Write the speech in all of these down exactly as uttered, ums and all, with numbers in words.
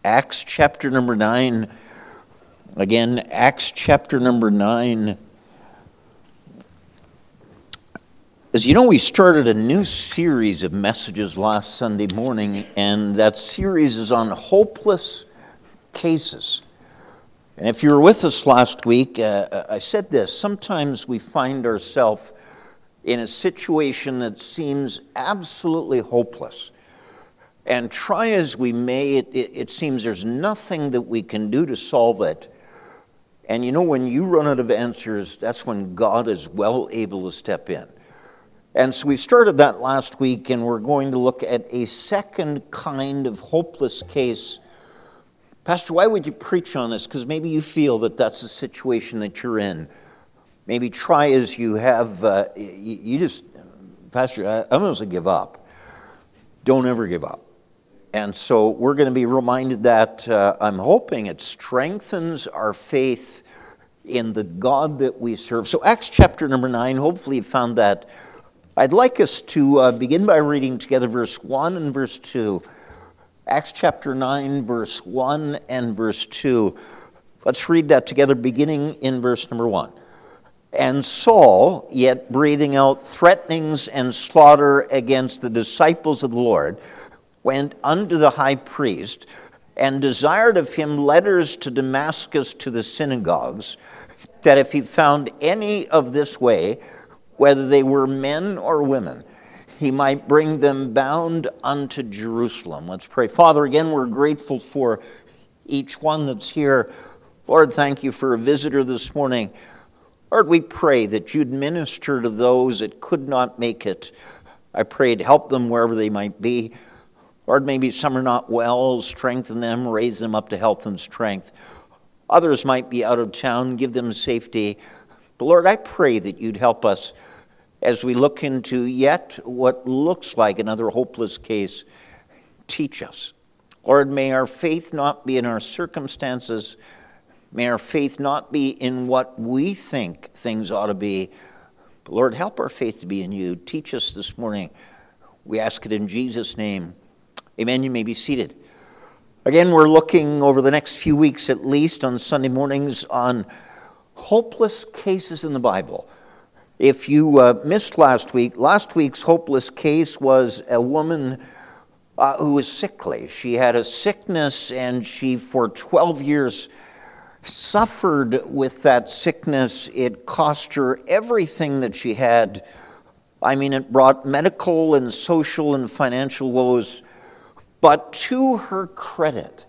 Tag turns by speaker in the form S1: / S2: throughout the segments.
S1: Acts chapter number nine. Again, Acts chapter number nine. As you know, we started a new series of messages last Sunday morning, and that series is on hopeless cases. And if you were with us last week, uh, I said this: sometimes we find ourselves in a situation that seems absolutely hopeless. And try as we may, it, it, it seems there's nothing that we can do to solve it. And you know, when you run out of answers, that's when God is well able to step in. And so we started that last week, and we're going to look at a second kind of hopeless case. Pastor, why would you preach on this? Because maybe you feel that that's the situation that you're in. Maybe try as you have, uh, you, you just, Pastor, I, I'm going to give up. Don't ever give up. And so we're going to be reminded that uh, I'm hoping it strengthens our faith in the God that we serve. So Acts chapter number nine, hopefully you found that. I'd like us to uh, begin by reading together verse one and verse two. Acts chapter nine, verse one and verse two. Let's read that together, beginning in verse number one. And Saul, yet breathing out threatenings and slaughter against the disciples of the Lord, went unto the high priest, and desired of him letters to Damascus to the synagogues, that if he found any of this way, whether they were men or women, he might bring them bound unto Jerusalem. Let's pray. Father, again, we're grateful for each one that's here. Lord, thank you for a visitor this morning. Lord, we pray that you'd minister to those that could not make it. I pray to help them wherever they might be. Lord, maybe some are not well. Strengthen them, raise them up to health and strength. Others might be out of town. Give them safety. But Lord, I pray that you'd help us as we look into yet what looks like another hopeless case. Teach us. Lord, may our faith not be in our circumstances. May our faith not be in what we think things ought to be. But Lord, help our faith to be in you. Teach us this morning. We ask it in Jesus' name. Amen. You may be seated. Again, we're looking over the next few weeks at least on Sunday mornings on hopeless cases in the Bible. If you uh, missed last week, last week's hopeless case was a woman uh, who was sickly. She had a sickness, and she for twelve years suffered with that sickness. It cost her everything that she had. I mean, it brought medical and social and financial woes. But to her credit,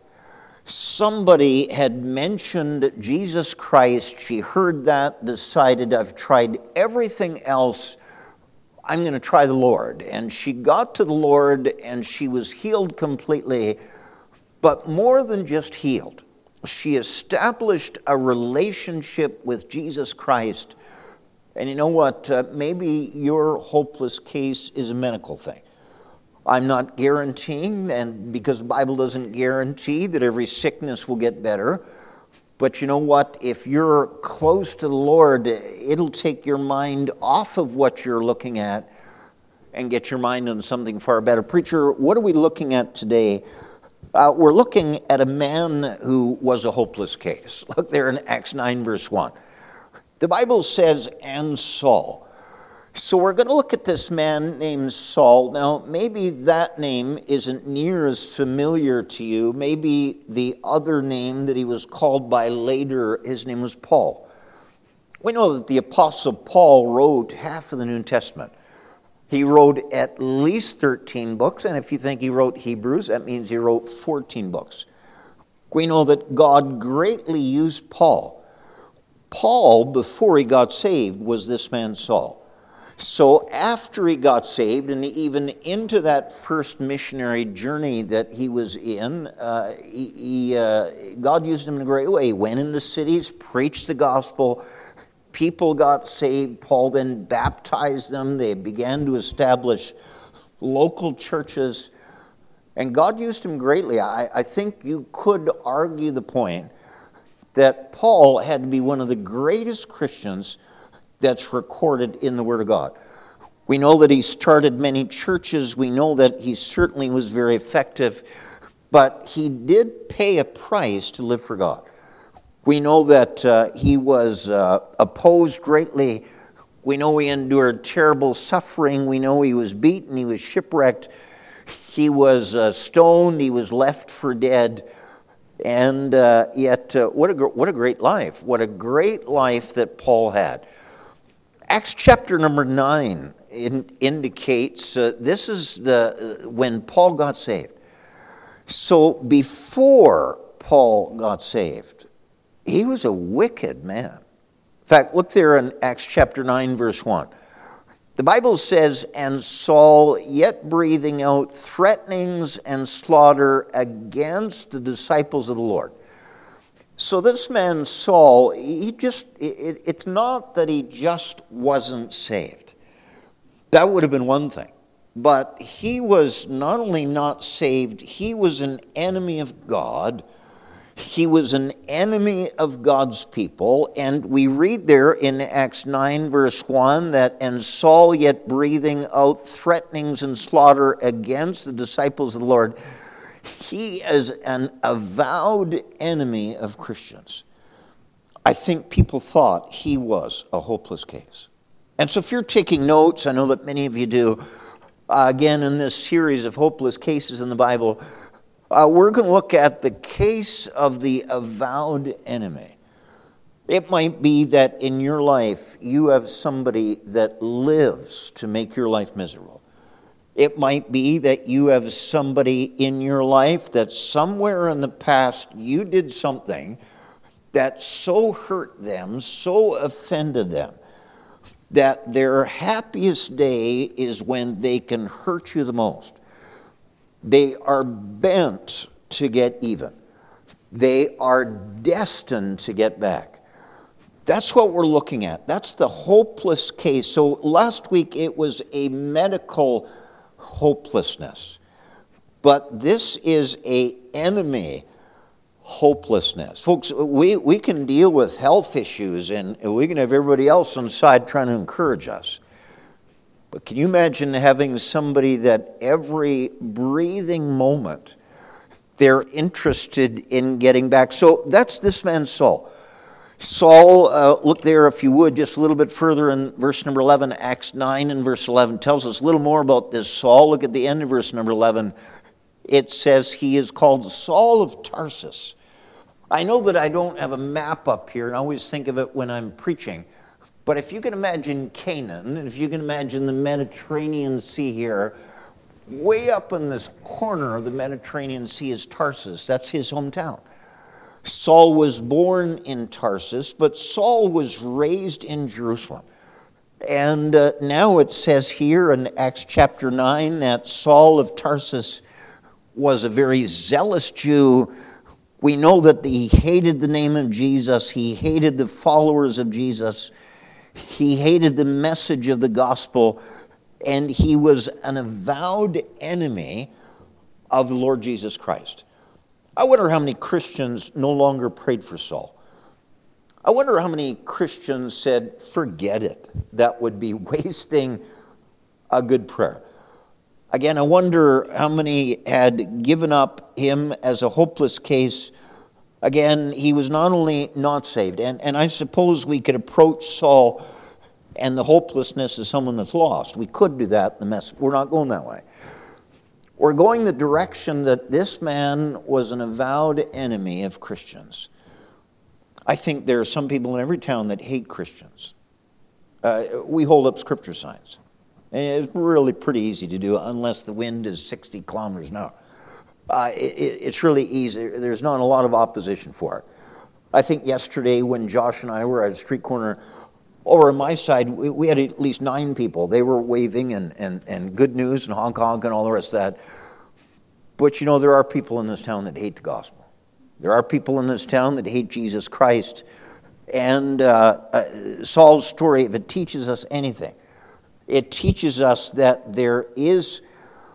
S1: somebody had mentioned Jesus Christ. She heard that, decided, I've tried everything else. I'm going to try the Lord. And she got to the Lord, and she was healed completely. But more than just healed, she established a relationship with Jesus Christ. And you know what? Uh, maybe your hopeless case is a medical thing. I'm not guaranteeing, and because the Bible doesn't guarantee that every sickness will get better. But you know what? If you're close to the Lord, it'll take your mind off of what you're looking at and get your mind on something far better. Preacher, what are we looking at today? Uh, we're looking at a man who was a hopeless case. Look there in Acts nine, verse one. The Bible says, and Saul. So we're going to look at this man named Saul. Now, maybe that name isn't near as familiar to you. Maybe the other name that he was called by later, his name was Paul. We know that the Apostle Paul wrote half of the New Testament. He wrote at least thirteen books, and if you think he wrote Hebrews, that means he wrote fourteen books. We know that God greatly used Paul. Paul, before he got saved, was this man Saul. So after he got saved, and even into that first missionary journey that he was in, uh, he, he, uh, God used him in a great way. He went into cities, preached the gospel. People got saved. Paul then baptized them. They began to establish local churches. And God used him greatly. I, I think you could argue the point that Paul had to be one of the greatest Christians that's recorded in the Word of God. We know that he started many churches. We know that he certainly was very effective. but he did pay a price to live for God. We know that uh, he was uh, opposed greatly. We know he endured terrible suffering. We know he was beaten. He was shipwrecked. He was uh, stoned. He was left for dead. And uh, yet, uh, what a what a great life! What a great life that Paul had. Acts chapter number nine in, indicates uh, this is the uh, when Paul got saved. So before Paul got saved, he was a wicked man. In fact, look there in Acts chapter nine, verse one. The Bible says, "And Saul, yet breathing out threatenings and slaughter against the disciples of the Lord." So this man Saul, he just, it, it's not that he just wasn't saved. That would have been one thing. But he was not only not saved, he was an enemy of God. He was an enemy of God's people, and we read there in Acts nine, verse one, that, "And Saul, yet breathing out threatenings and slaughter against the disciples of the Lord," he is an avowed enemy of Christians. I think people thought he was a hopeless case. And so if you're taking notes, I know that many of you do, uh, again, in this series of hopeless cases in the Bible, Uh, we're going to look at the case of the avowed enemy. It might be that in your life you have somebody that lives to make your life miserable. It might be that you have somebody in your life that somewhere in the past you did something that so hurt them, so offended them, that their happiest day is when they can hurt you the most. They are bent to get even. They are destined to get back. That's what we're looking at. That's the hopeless case. So last week it was a medical hopelessness. But this is a enemy hopelessness. Folks, we, we can deal with health issues and we can have everybody else on the side trying to encourage us. But can you imagine having somebody that every breathing moment they're interested in getting back? So that's this man Saul. Saul, uh, look there if you would, just a little bit further in verse number eleven. Acts nine and verse eleven tells us a little more about this Saul. Look at the end of verse number eleven. It says he is called Saul of Tarsus. I know that I don't have a map up here, and I always think of it when I'm preaching. But if you can imagine Canaan, and if you can imagine the Mediterranean Sea here, way up in this corner of the Mediterranean Sea is Tarsus. That's his hometown. Saul was born in Tarsus, but Saul was raised in Jerusalem. And uh, now it says here in Acts chapter nine that Saul of Tarsus was a very zealous Jew. We know that he hated the name of Jesus. He hated the followers of Jesus. He hated the message of the gospel, and he was an avowed enemy of the Lord Jesus Christ. I wonder how many Christians no longer prayed for Saul. I wonder how many Christians said, forget it. That would be wasting a good prayer. Again, I wonder how many had given up him as a hopeless case. Again, he was not only not saved, and, and I suppose we could approach Saul and the hopelessness of someone that's lost. We could do that in the mess. We're not going that way. We're going the direction that this man was an avowed enemy of Christians. I think there are some people in every town that hate Christians. Uh, we hold up scripture signs. And it's really pretty easy to do unless the wind is sixty kilometers an hour. Uh, it, it's really easy. There's not a lot of opposition for it. I think yesterday when Josh and I were at a street corner, over on my side, we, we had at least nine people. They were waving and, and, and good news and Hong Kong and all the rest of that. But you know, there are people in this town that hate the gospel. There are people in this town that hate Jesus Christ. And uh, uh, Saul's story, if it teaches us anything, it teaches us that there is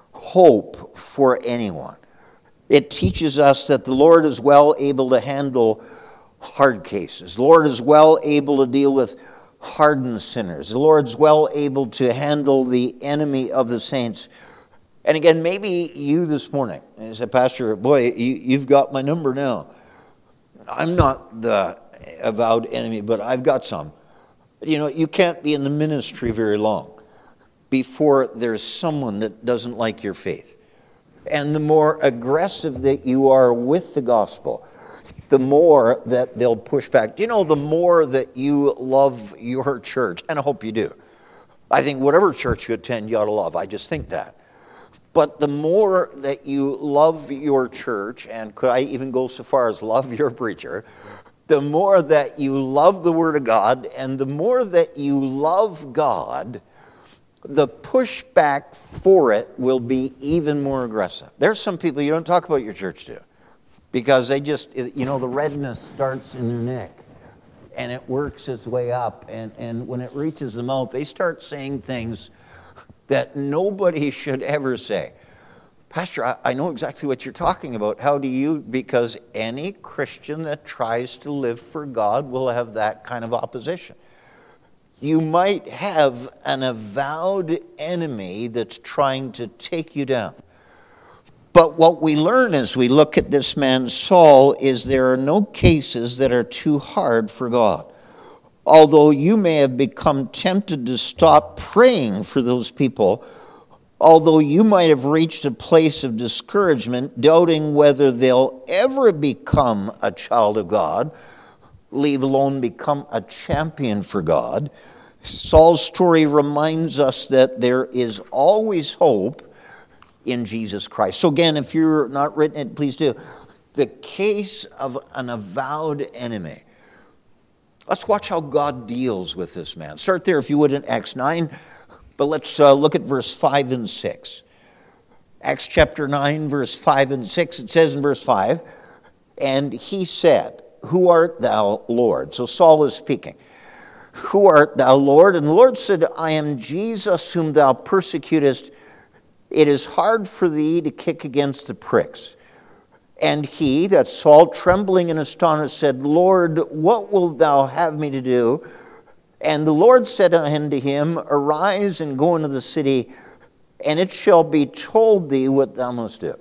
S1: hope for anyone. It teaches us that the Lord is well able to handle hard cases. The Lord is well able to deal with hardened sinners. The Lord's well able to handle the enemy of the saints. And again, maybe you this morning, and you say, Pastor, boy, you, you've got my number now. I'm not the avowed enemy, but I've got some. You know, you can't be in the ministry very long before there's someone that doesn't like your faith. And the more aggressive that you are with the gospel, the more that they'll push back. Do you know, the more that you love your church, and I hope you do. I think whatever church you attend, you ought to love. I just think that. But the more that you love your church, and could I even go so far as love your preacher, the more that you love the Word of God, and the more that you love God, the pushback for it will be even more aggressive. There's some people you don't talk about your church to, because they just, you know, the redness starts in their neck, and it works its way up, and, and when it reaches the mouth, they start saying things that nobody should ever say. Pastor, I, I know exactly what you're talking about. How do you? Because any Christian that tries to live for God will have that kind of opposition. You might have an avowed enemy that's trying to take you down. But what we learn as we look at this man Saul is there are no cases that are too hard for God. Although you may have become tempted to stop praying for those people, although you might have reached a place of discouragement, doubting whether they'll ever become a child of God, leave alone become a champion for God, Saul's story reminds us that there is always hope in Jesus Christ. So again, if you're not written it, please do. The case of an avowed enemy. Let's watch how God deals with this man. Start there, if you would, in Acts nine, but let's uh, look at verse five and six. Acts chapter nine, verse five and six, it says in verse five, and he said, who art thou, Lord? So Saul is speaking. Who art thou, Lord? And the Lord said, I am Jesus whom thou persecutest. It is hard for thee to kick against the pricks. And he, that Saul, trembling and astonished, said, Lord, what wilt thou have me to do? And the Lord said unto him, arise and go into the city, and it shall be told thee what thou must do.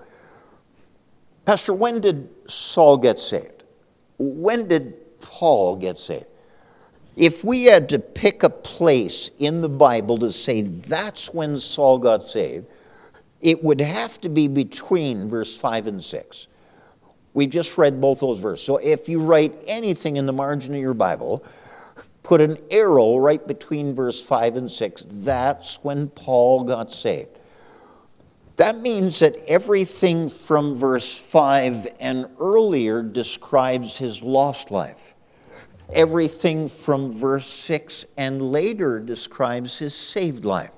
S1: Pastor, when did Saul get saved? When did Paul get saved? If we had to pick a place in the Bible to say that's when Saul got saved, it would have to be between verse five and six. We just read both those verses. So if you write anything in the margin of your Bible, put an arrow right between verse five and six. That's when Paul got saved. That means that everything from verse five and earlier describes his lost life. Everything from verse six and later describes his saved life.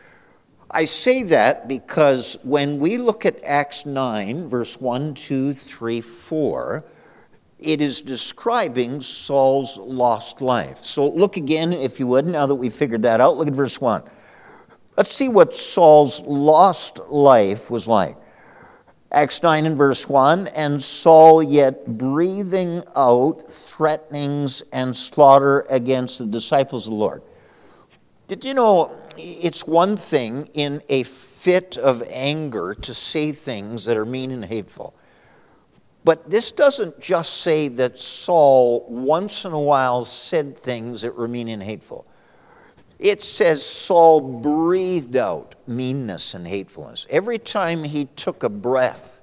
S1: I say that because when we look at Acts nine, verse one, two, three, four, it is describing Saul's lost life. So look again, if you would, now that we've figured that out. Look at verse one. Let's see what Saul's lost life was like. Acts nine and verse one, and Saul yet breathing out threatenings and slaughter against the disciples of the Lord. Did you know it's one thing in a fit of anger to say things that are mean and hateful? But this doesn't just say that Saul once in a while said things that were mean and hateful. It says Saul breathed out meanness and hatefulness. Every time he took a breath,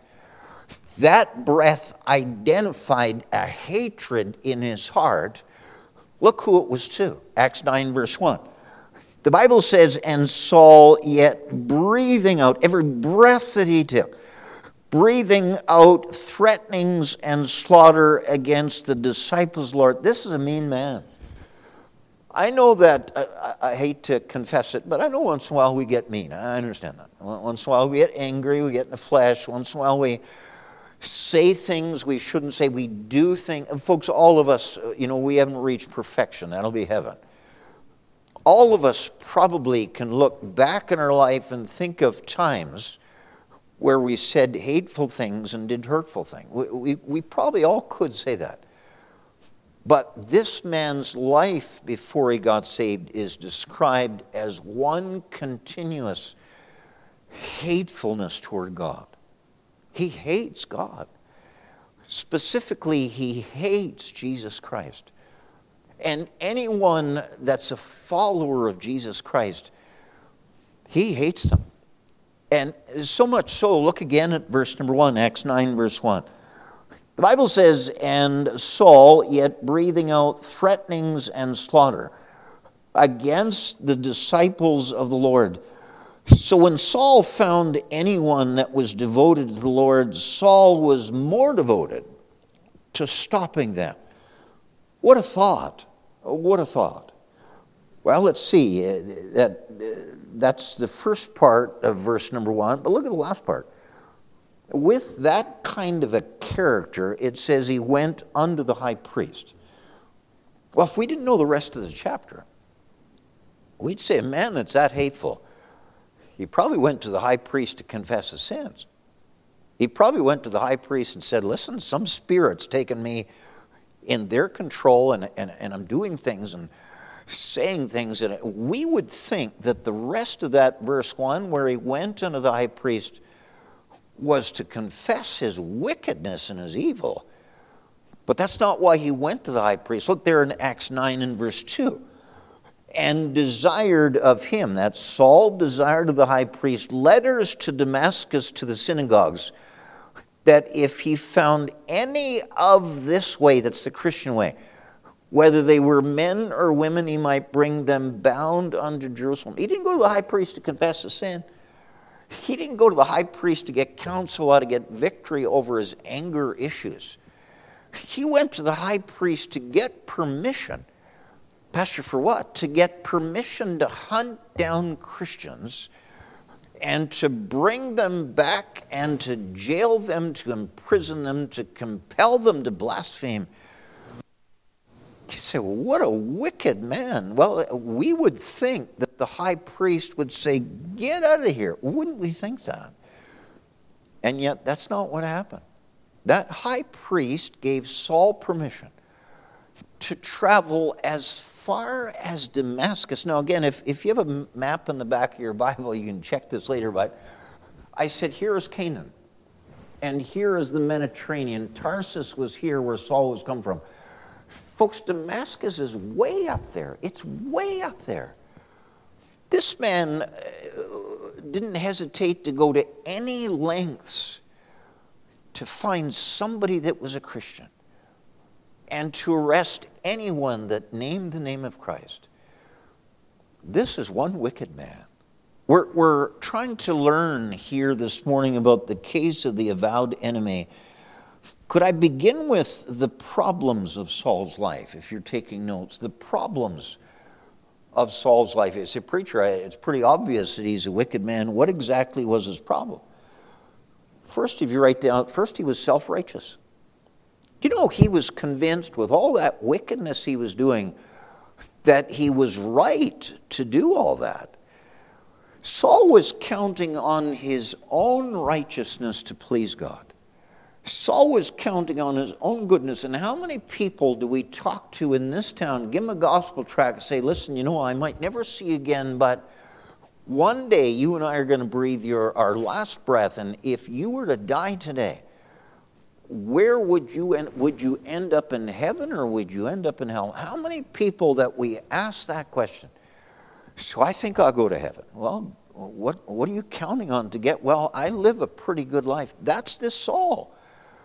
S1: that breath identified a hatred in his heart. Look who it was to. Acts nine verse one. The Bible says, and Saul yet breathing out, every breath that he took, breathing out threatenings and slaughter against the disciples of the Lord. This is a mean man. I know that, I, I hate to confess it, but I know once in a while we get mean. I understand that. Once in a while we get angry, we get in the flesh. Once in a while we say things we shouldn't say. We do things. And folks, all of us, you know, we haven't reached perfection. That'll be heaven. All of us probably can look back in our life and think of times where we said hateful things and did hurtful things. We, we, we probably all could say that. But this man's life before he got saved is described as one continuous hatefulness toward God. He hates God. Specifically, he hates Jesus Christ. And anyone that's a follower of Jesus Christ, he hates them. And so much so, look again at verse number one, Acts nine, verse one. The Bible says, and Saul, yet breathing out threatenings and slaughter against the disciples of the Lord. So when Saul found anyone that was devoted to the Lord, Saul was more devoted to stopping them. What a thought. What a thought. Well, let's see. That, that's the first part of verse number one. But look at the last part. With that kind of a character, it says he went unto the high priest. Well, if we didn't know the rest of the chapter, we'd say, man, it's that hateful. He probably went to the high priest to confess his sins. He probably went to the high priest and said, listen, some spirit's taken me in their control, and, and, and I'm doing things and saying things. And we would think that the rest of that verse one, where he went unto the high priest, was to confess his wickedness and his evil. But that's not why he went to the high priest. Look there in Acts nine and verse two. And desired of him, that Saul desired of the high priest, letters to Damascus to the synagogues, that if he found any of this way, that's the Christian way, whether they were men or women, he might bring them bound unto Jerusalem. He didn't go to the high priest to confess his sin. He didn't go to the high priest to get counsel how to get victory over his anger issues. He went to the high priest to get permission. Pastor, for what? To get permission to hunt down Christians and to bring them back and to jail them, to imprison them, to compel them to blaspheme. You say, well, what a wicked man. Well, we would think that the high priest would say, get out of here. Wouldn't we think that? And yet, that's not what happened. That high priest gave Saul permission to travel as far as Damascus. Now, again, if, if you have a map in the back of your Bible, you can check this later, but I said, here is Canaan, and here is the Mediterranean. Tarsus was here where Saul was come from. Folks, Damascus is way up there. It's way up there. This man uh, didn't hesitate to go to any lengths to find somebody that was a Christian and to arrest anyone that named the name of Christ. This is one wicked man. We're, we're trying to learn here this morning about the case of the avowed enemy. Could I begin with the problems of Saul's life, if you're taking notes? The problems of Saul's life. As a preacher, it's pretty obvious that he's a wicked man. What exactly was his problem? First, if you write down, first he was self-righteous. Do you know he was convinced with all that wickedness he was doing that he was right to do all that? Saul was counting on his own righteousness to please God. Saul was counting on his own goodness. And how many people do we talk to in this town, give them a gospel tract and say, listen, you know, I might never see you again, but one day you and I are going to breathe your, our last breath, and if you were to die today, where would you end, would you end up in heaven or would you end up in hell? How many people that we ask that question? So I think I'll go to heaven. Well, what, what are you counting on to get? Well, I live a pretty good life. That's this Saul.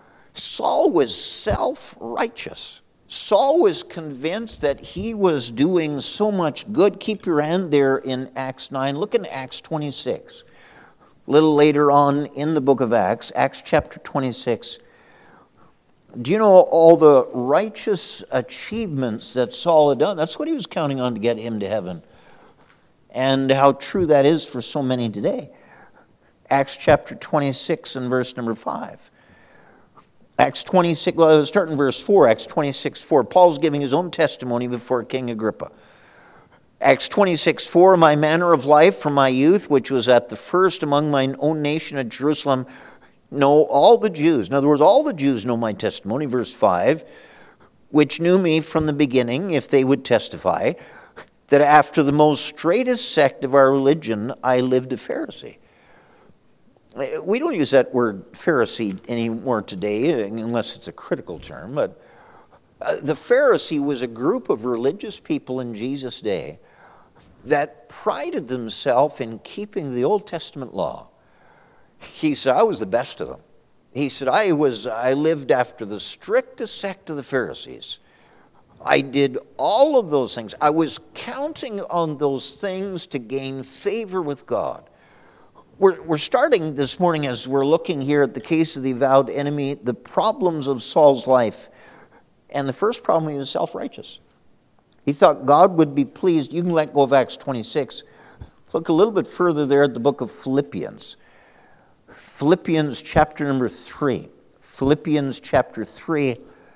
S1: Saul was self-righteous. Saul was convinced that he was doing so much good. Keep your hand there in Acts nine. Look in Acts twenty-six. A little later on in the book of Acts, Acts chapter twenty-six. Do you know all the righteous achievements that Saul had done? That's what he was counting on to get him to heaven. And how true that is for so many today. Acts chapter twenty-six and verse number five. Acts twenty-six, well, start in verse four, Acts twenty-six, four. Paul's giving his own testimony before King Agrippa. Acts twenty-six, four, my manner of life from my youth, which was at the first among mine own nation at Jerusalem, know all the Jews. In other words, all the Jews know my testimony. Verse five, which knew me from the beginning, if they would testify, that after the most straightest sect of our religion, I lived a Pharisee. We don't use that word Pharisee anymore today, unless it's a critical term, but uh, the Pharisee was a group of religious people in Jesus' day that prided themselves in keeping the Old Testament law. He said, I was the best of them. He said, I was, I lived after the strictest sect of the Pharisees. I did all of those things. I was counting on those things to gain favor with God. We're, we're starting this morning as we're looking here at the case of the avowed enemy, the problems of Saul's life. And the first problem, he was self-righteous. He thought God would be pleased. You can let go of Acts twenty-six. Look a little bit further there at the book of Philippians. Philippians chapter number three. Philippians chapter three.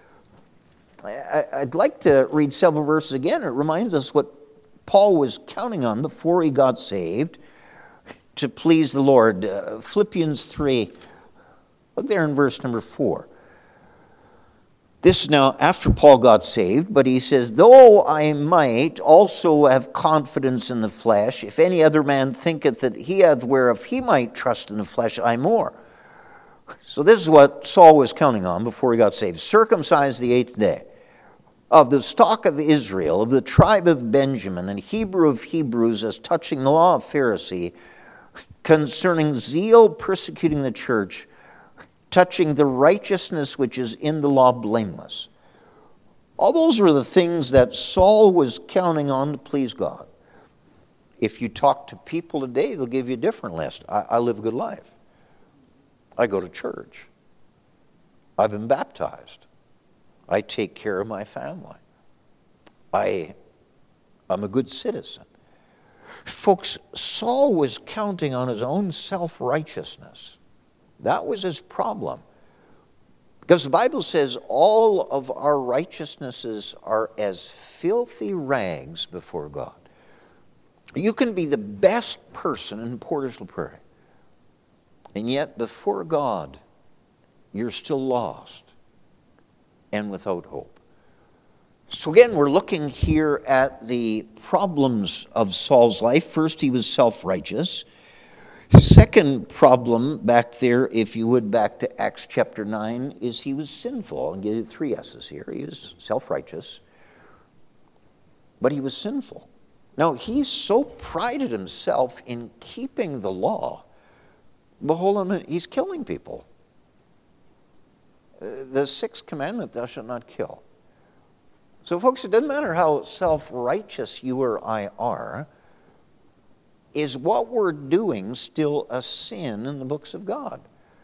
S1: I'd like to read several verses again. It reminds us what Paul was counting on before he got saved to please the Lord. Uh, Philippians three. Look there in verse number four. This is now after Paul got saved, but he says, though I might also have confidence in the flesh, if any other man thinketh that he hath whereof he might trust in the flesh, I more. So this is what Saul was counting on before he got saved. Circumcised the eighth day, of the stock of Israel, of the tribe of Benjamin, and Hebrew of Hebrews, as touching the law of Pharisee, concerning zeal persecuting the church, touching the righteousness which is in the law, blameless. All those were the things that Saul was counting on to please God. If you talk to people today, they'll give you a different list. I, I live a good life. I go to church. I've been baptized. I take care of my family. I, I'm a good citizen. Folks, Saul was counting on his own self-righteousness. That was his problem. Because the Bible says all of our righteousnesses are as filthy rags before God. You can be the best person in Portage la Prairie, and yet before God, you're still lost and without hope. So again, we're looking here at the problems of Saul's life. First, he was self-righteous. Second problem back there, if you would, back to Acts chapter nine, is he was sinful. I'll give you three S's here. He was self-righteous, but he was sinful. Now, he so prided himself in keeping the law. Behold, I mean, he's killing people. The sixth commandment, thou shalt not kill. So, folks, it doesn't matter how self-righteous you or I are. Is what we're doing still a sin in the books of God?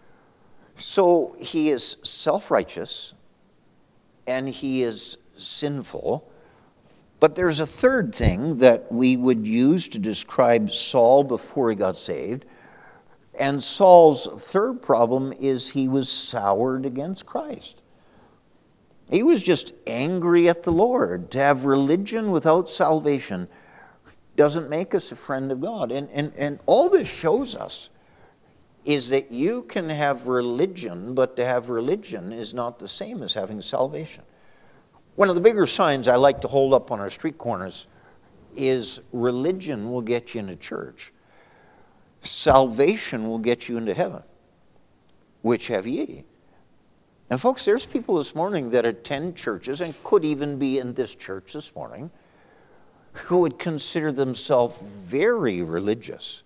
S1: So he is self-righteous and he is sinful. But there's a third thing that we would use to describe Saul before he got saved. And Saul's third problem is he was soured against Christ. He was just angry at the Lord. To have religion without salvation doesn't make us a friend of God. And, and, and all this shows us is that you can have religion, but to have religion is not the same as having salvation. One of the bigger signs I like to hold up on our street corners is religion will get you into church. Salvation will get you into heaven. Which have ye? And folks, there's people this morning that attend churches and could even be in this church this morning who would consider themselves very religious.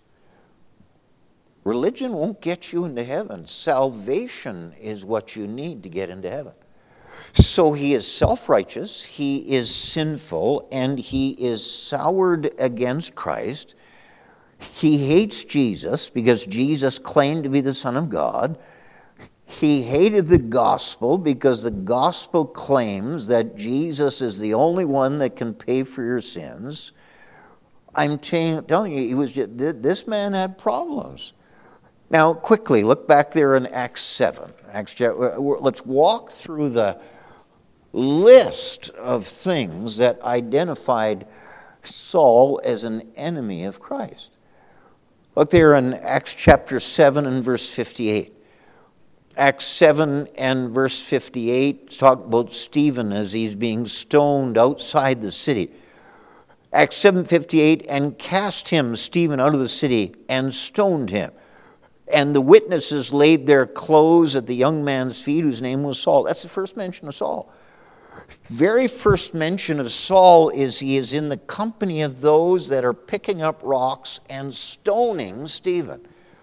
S1: Religion won't get you into heaven. Salvation is what you need to get into heaven. So he is self-righteous, he is sinful, and he is soured against Christ. He hates Jesus because Jesus claimed to be the Son of God. He hated the gospel because the gospel claims that Jesus is the only one that can pay for your sins. I'm t- telling you, he was just, this man had problems. Now, quickly, look back there in Acts seven. Acts, let's walk through the list of things that identified Saul as an enemy of Christ. Look there in Acts chapter seven and verse fifty-eight. Acts seven and verse fifty-eight talk about Stephen as he's being stoned outside the city. Acts seven fifty-eight, and cast him, Stephen, out of the city and stoned him. And the witnesses laid their clothes at the young man's feet, whose name was Saul. That's the first mention of Saul. Very first mention of Saul is he is in the company of those that are picking up rocks and stoning Stephen.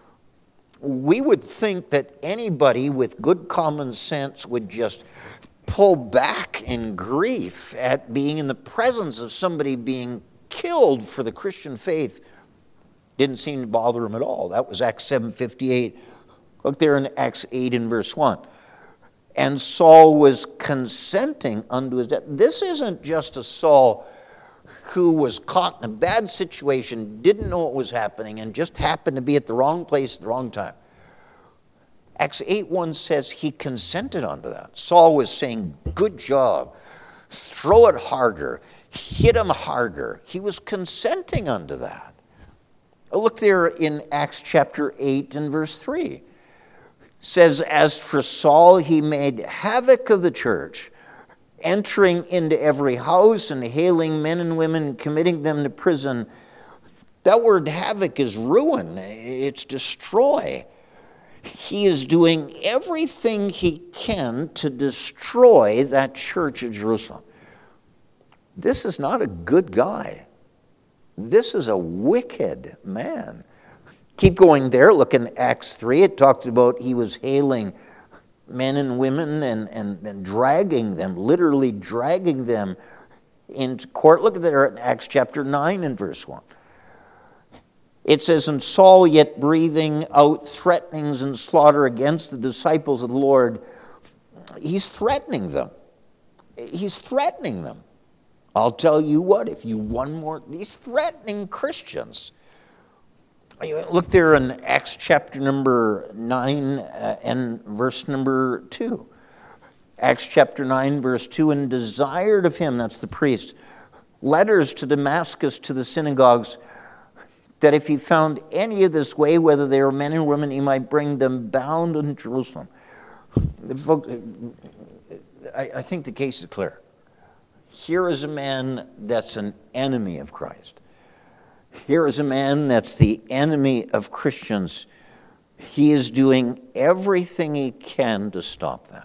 S1: We would think that anybody with good common sense would just pull back in grief at being in the presence of somebody being killed for the Christian faith. Didn't seem to bother him at all. That was Acts seven fifty-eight. Look there in Acts eight in verse one. And Saul was consenting unto his death. This isn't just a Saul who was caught in a bad situation, didn't know what was happening, and just happened to be at the wrong place at the wrong time. Acts eight one says he consented unto that. Saul was saying, good job, throw it harder, hit him harder. He was consenting unto that. Look there in Acts chapter eight and verse three. Says, as for Saul, he made havoc of the church, entering into every house and hailing men and women and committing them to prison. That word havoc is ruin. It's destroy. He is doing everything he can to destroy that church of Jerusalem. This is not a good guy. This is a wicked man. Keep going there. Look in Acts three. It talks about he was hailing men and women and, and, and dragging them, literally dragging them into court. Look there in Acts chapter nine and verse one. It says, and Saul, yet breathing out threatenings and slaughter against the disciples of the Lord, he's threatening them. He's threatening them. I'll tell you what, if you one more, he's threatening Christians. Look there in Acts chapter number nine uh, and verse number two. Acts chapter nine, verse two, and desired of him, that's the priest, letters to Damascus to the synagogues, that if he found any of this way, whether they were men or women, he might bring them bound in Jerusalem. Folks, I, I think the case is clear. Here is a man that's an enemy of Christ. Here is a man that's the enemy of Christians. He is doing everything he can to stop that.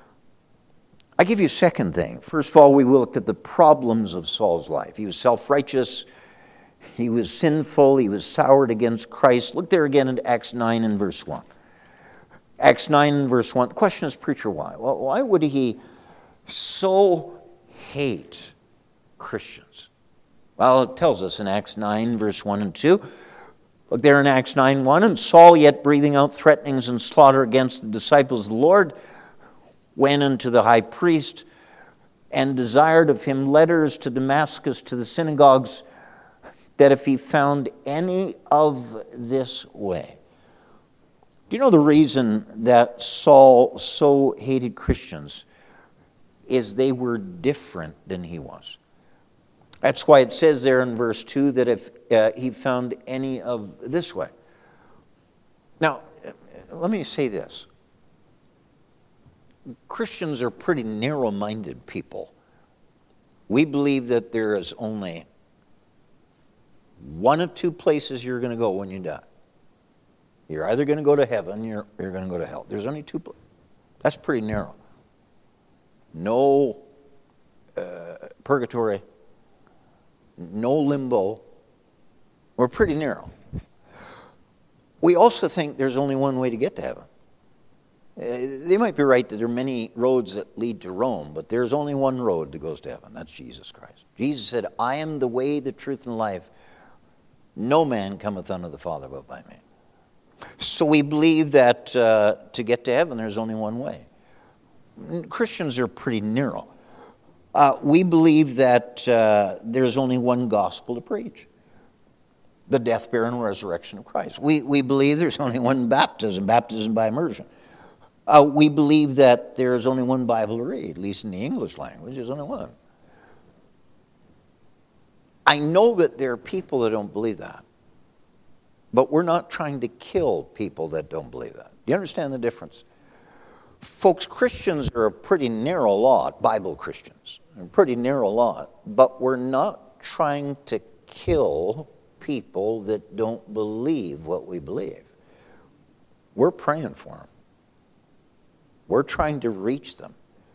S1: I give you a second thing. First of all, we looked at the problems of Saul's life. He was self-righteous. He was sinful. He was soured against Christ. Look there again in Acts nine and verse one. Acts nine and verse one. The question is, preacher, why? Well, why would he so hate Christians? Well, it tells us in Acts nine, verse one and two. Look there in Acts nine one. And Saul, yet breathing out threatenings and slaughter against the disciples of the Lord, went unto the high priest and desired of him letters to Damascus to the synagogues, that if he found any of this way. Do you know the reason that Saul so hated Christians is they were different than he was. That's why it says there in verse two that if uh, he found any of this way. Now, let me say this. Christians are pretty narrow-minded people. We believe that there is only one of two places you're going to go when you die. You're either going to go to heaven or you're, you're going to go to hell. There's only two places. That's pretty narrow. No uh, purgatory. No limbo. We're pretty narrow. We also think there's only one way to get to heaven. Uh, they might be right that there are many roads that lead to Rome, but there's only one road that goes to heaven. That's Jesus Christ. Jesus said, I am the way, the truth, and life. No man cometh unto the Father but by me. So we believe that uh, to get to heaven, there's only one way. Christians are pretty narrow. Uh, we believe that uh, there's only one gospel to preach. The death, burial, and resurrection of Christ. We, we believe there's only one baptism, baptism by immersion. Uh, we believe that there's only one Bible to read, at least in the English language, there's only one. I know that there are people that don't believe that. But we're not trying to kill people that don't believe that. Do you understand the difference? Folks, Christians are a pretty narrow lot, Bible Christians, a pretty narrow lot, but we're not trying to kill people that don't believe what we believe. we're praying for them. We're trying to reach them.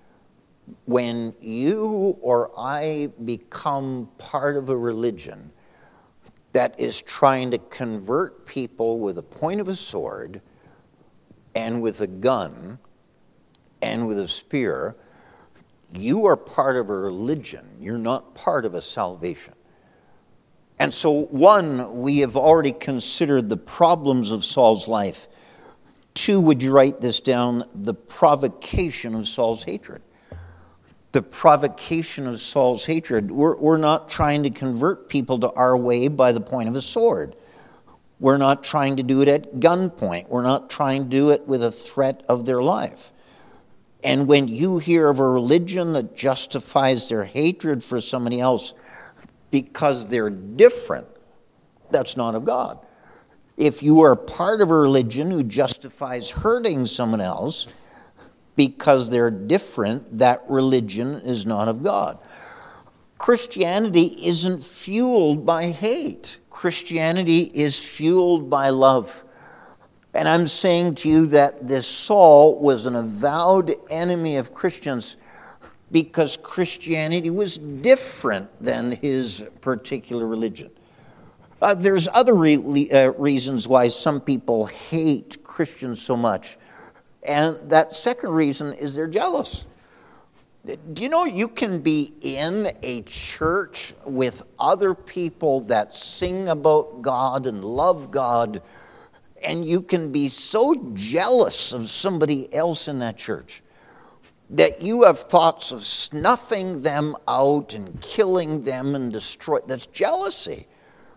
S1: When you or I become part of a religion that is trying to convert people with the point of a sword and with a gun and with a spear, you are part of a religion. You're not part of a salvation. And so, one, we have already considered the problems of Saul's life. Two, would you write this down? The provocation of Saul's hatred. The provocation of Saul's hatred. We're, we're not trying to convert people to our way by the point of a sword. We're not trying to do it at gunpoint. We're not trying to do it with a threat of their life. And when you hear of a religion that justifies their hatred for somebody else because they're different, that's not of God. If you are part of a religion who justifies hurting someone else because they're different, that religion is not of God. Christianity isn't fueled by hate. Christianity is fueled by love. And I'm saying to you that this Saul was an avowed enemy of Christians because Christianity was different than his particular religion. Uh, there's other re- uh, reasons why some people hate Christians so much. And that second reason is they're jealous. Do you know you can be in a church with other people that sing about God and love God, and you can be so jealous of somebody else in that church that you have thoughts of snuffing them out and killing them and destroy. That's jealousy.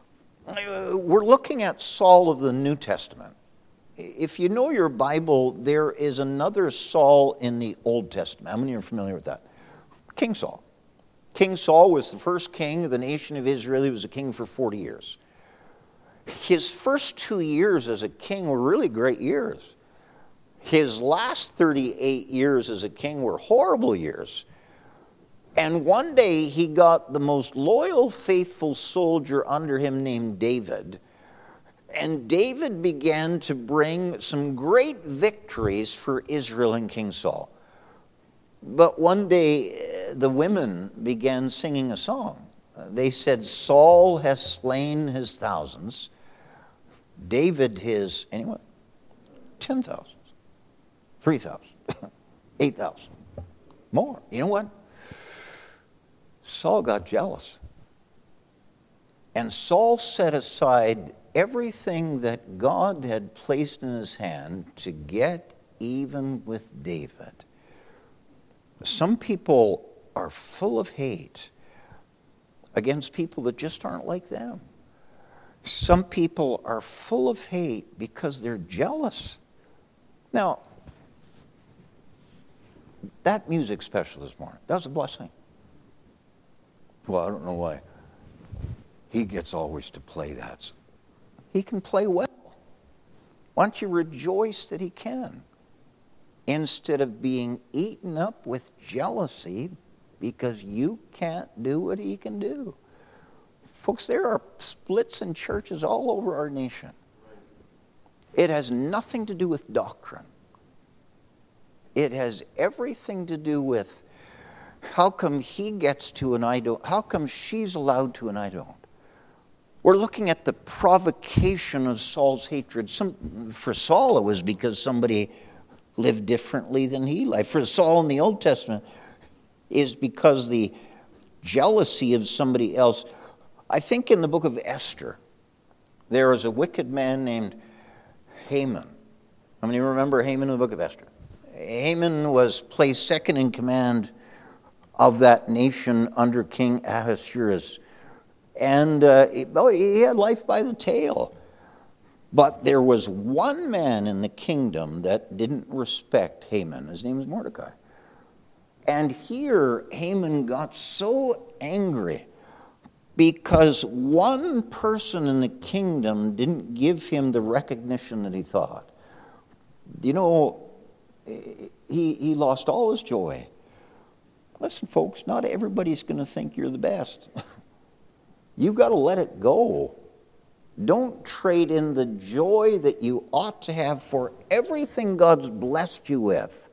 S1: We're looking at Saul of the New Testament. If you know your Bible, there is another Saul in the Old Testament. How many are familiar with that? King Saul. King Saul was the first king of the nation of Israel. He was a king for forty years. His first two years as a king were really great years. His last thirty-eight years as a king were horrible years. And one day he got the most loyal, faithful soldier under him named David. And David began to bring some great victories for Israel and King Saul. But one day the women began singing a song. They said, Saul has slain his thousands, David his, anyone? Ten thousands, three thousand, eight thousand, more. You know what? Saul got jealous. And Saul set aside everything that God had placed in his hand to get even with David. Some people are full of hate against people that just aren't like them. Some people are full of hate because they're jealous. Now, that music special this morning, that was a blessing. Well, I don't know why. He gets always to play that. He can play well. Why don't you rejoice that he can? Instead of being eaten up with jealousy because you can't do what he can do. Folks, there are splits in churches all over our nation. It has nothing to do with doctrine. It has everything to do with how come he gets to and I don't? How come she's allowed to and I don't? We're looking at the provocation of Saul's hatred. Some, for Saul, it was because somebody lived differently than he lived. For Saul in the Old Testament, is because the jealousy of somebody else. I think in the book of Esther, there was a wicked man named Haman. How many remember Haman in the book of Esther? Haman was placed second in command of that nation under King Ahasuerus. And uh, he, well, he had life by the tail. But there was one man in the kingdom that didn't respect Haman. His name was Mordecai. And here, Haman got so angry because one person in the kingdom didn't give him the recognition that he thought. You know, he, he lost all his joy. Listen, folks, not everybody's going to think you're the best. You've got to let it go. Don't trade in the joy that you ought to have for everything God's blessed you with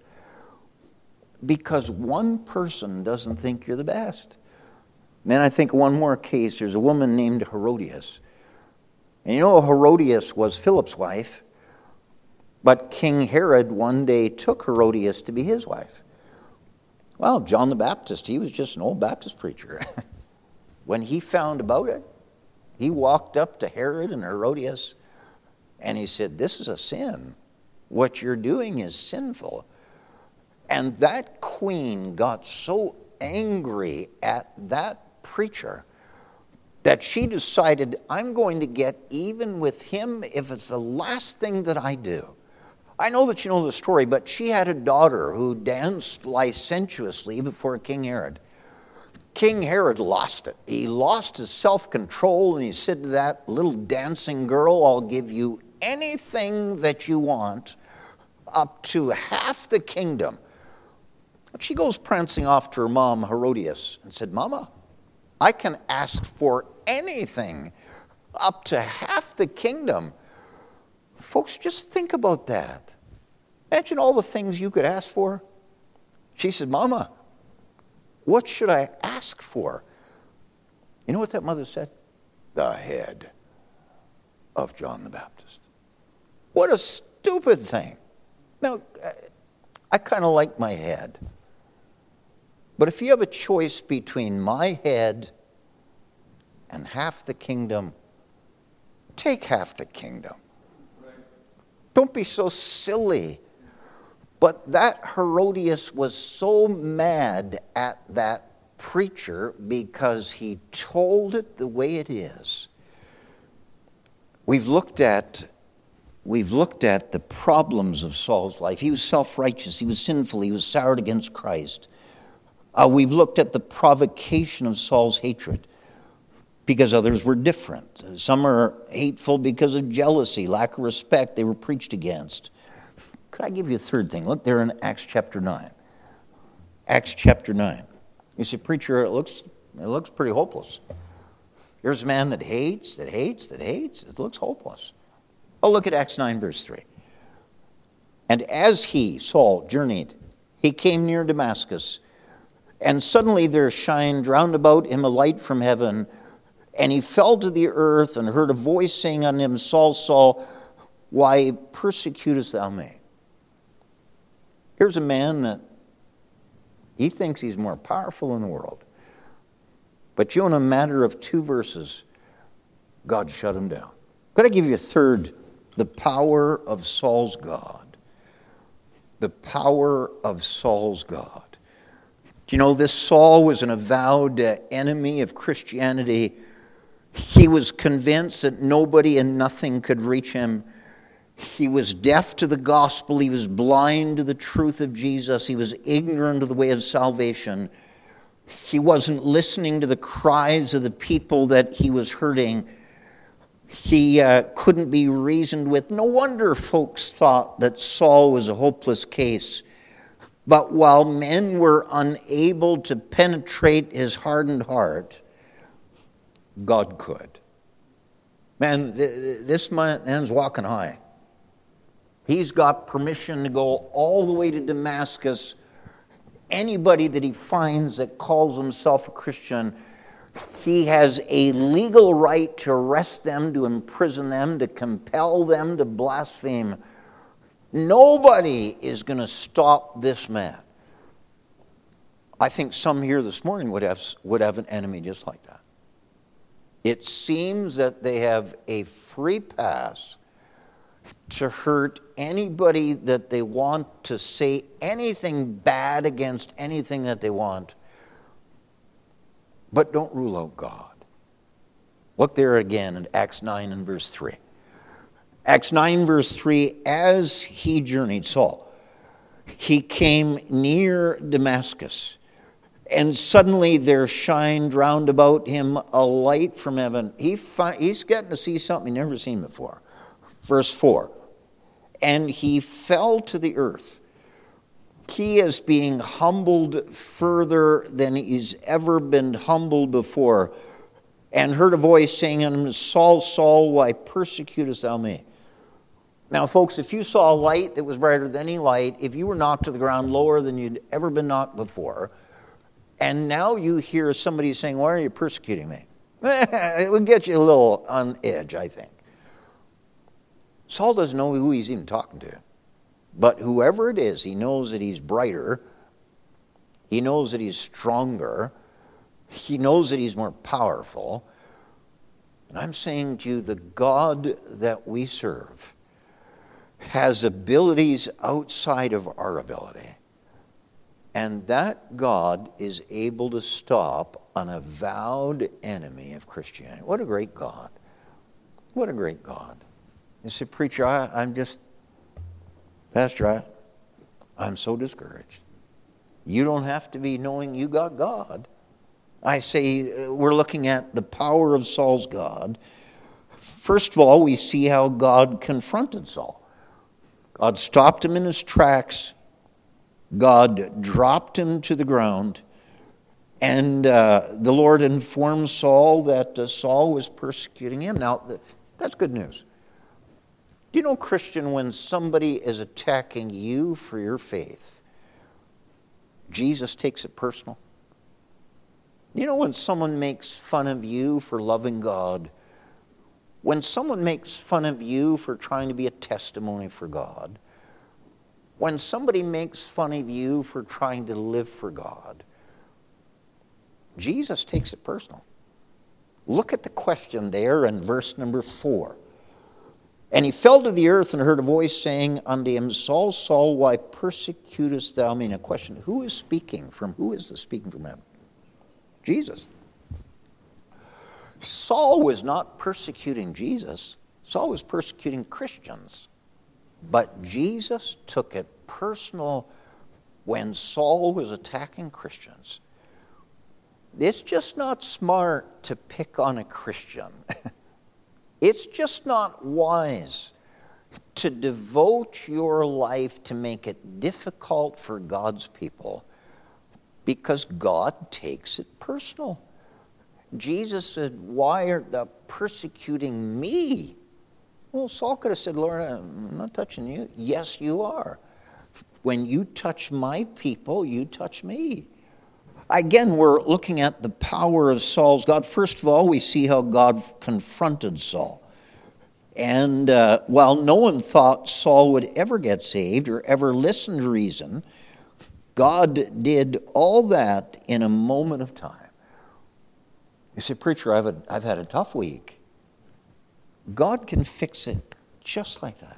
S1: because one person doesn't think you're the best. Then I think one more case. There's a woman named Herodias. And you know, Herodias was Philip's wife, but King Herod one day took Herodias to be his wife. Well, John the Baptist, he was just an old Baptist preacher. When he found about it, he walked up to Herod and Herodias and he said, "This is a sin. What you're doing is sinful." And that queen got so angry at that preacher that she decided, I'm going to get even with him if it's the last thing that I do. I know that you know the story, but she had a daughter who danced licentiously before King Herod. King Herod lost it. He lost his self-control, and he said to that little dancing girl, I'll give you anything that you want, up to half the kingdom. But she goes prancing off to her mom, Herodias, and said, Mama, I can ask for anything, up to half the kingdom. Folks, just think about that. Imagine all the things you could ask for. She said, Mama, what should I ask for? You know what that mother said? The head of John the Baptist. What a stupid thing. Now, I kind of like my head. But if you have a choice between my head and half the kingdom, take half the kingdom. Don't be so silly. But that Herodias was so mad at that preacher because he told it the way it is. We've looked at, we've looked at the problems of Saul's life. He was self-righteous. He was sinful. He was soured against Christ. Uh, we've looked at the provocation of Saul's hatred because others were different. Some are hateful because of jealousy, lack of respect. They were preached against. Could I give you a third thing? Look there in Acts chapter nine. Acts chapter nine. You say, preacher, it looks, it looks pretty hopeless. Here's a man that hates, that hates, that hates. It looks hopeless. Oh, look at Acts nine, verse three. And as he, Saul, journeyed, he came near Damascus, and suddenly there shined round about him a light from heaven, and he fell to the earth and heard a voice saying unto him, Saul, Saul, why persecutest thou me? Here's a man that he thinks he's more powerful in the world. But you, in a matter of two verses, God shut him down. Could I give you a third? The power of Saul's God. The power of Saul's God. Do you know this Saul was an avowed uh, enemy of Christianity? He was convinced that nobody and nothing could reach him. He was deaf to the gospel. He was blind to the truth of Jesus. He was ignorant of the way of salvation. He wasn't listening to the cries of the people that he was hurting. He uh, couldn't be reasoned with. No wonder folks thought that Saul was a hopeless case. But while men were unable to penetrate his hardened heart, God could. Man, this man's walking high. He's got permission to go all the way to Damascus. Anybody that he finds that calls himself a Christian, he has a legal right to arrest them, to imprison them, to compel them to blaspheme. Nobody is going to stop this man. I think some here this morning would have, would have an enemy just like that. It seems that they have a free pass to hurt anybody that they want, to say anything bad against anything that they want, but don't rule out God. Look there again in Acts nine and verse three. Acts nine verse three, as he journeyed, Saul, he came near Damascus, and suddenly there shined round about him a light from heaven. He fi- he's getting to see something he's never seen before. Verse four, and he fell to the earth. He is being humbled further than he's ever been humbled before. and heard a voice saying unto him, Saul, Saul, why persecutest thou me? Now, folks, if you saw a light that was brighter than any light, if you were knocked to the ground lower than you'd ever been knocked before, and now you hear somebody saying, why are you persecuting me? It would get you a little on edge, I think. Saul doesn't know who he's even talking to. But whoever it is, he knows that he's brighter. He knows that he's stronger. He knows that he's more powerful. And I'm saying to you, the God that we serve has abilities outside of our ability. And that God is able to stop an avowed enemy of Christianity. What a great God. What a great God. You say, preacher, I, I'm just, Pastor, I, I'm so discouraged. You don't have to be knowing you got God. I say, uh, we're looking at the power of Saul's God. First of all, we see how God confronted Saul. God stopped him in his tracks. God dropped him to the ground. And uh, the Lord informed Saul that uh, Saul was persecuting him. Now, the, that's good news. Do you know, Christian, when somebody is attacking you for your faith, Jesus takes it personal? You know, when someone makes fun of you for loving God, when someone makes fun of you for trying to be a testimony for God, when somebody makes fun of you for trying to live for God, Jesus takes it personal. Look at the question there in verse number four. And he fell to the earth and heard a voice saying unto him, Saul, Saul, why persecutest thou me? And a question, who is speaking from, who is the speaking from heaven? Jesus. Saul was not persecuting Jesus. Saul was persecuting Christians. But Jesus took it personal when Saul was attacking Christians. It's just not smart to pick on a Christian. It's just not wise to devote your life to make it difficult for God's people, because God takes it personal. Jesus said, why are thou persecuting me? Well, Saul could have said, Lord, I'm not touching you. Yes, you are. When you touch my people, you touch me. Again, we're looking at the power of Saul's God. First of all, we see how God confronted Saul. And uh, while no one thought Saul would ever get saved or ever listen to reason, God did all that in a moment of time. You say, preacher, I've, a, I've had a tough week. God can fix it just like that.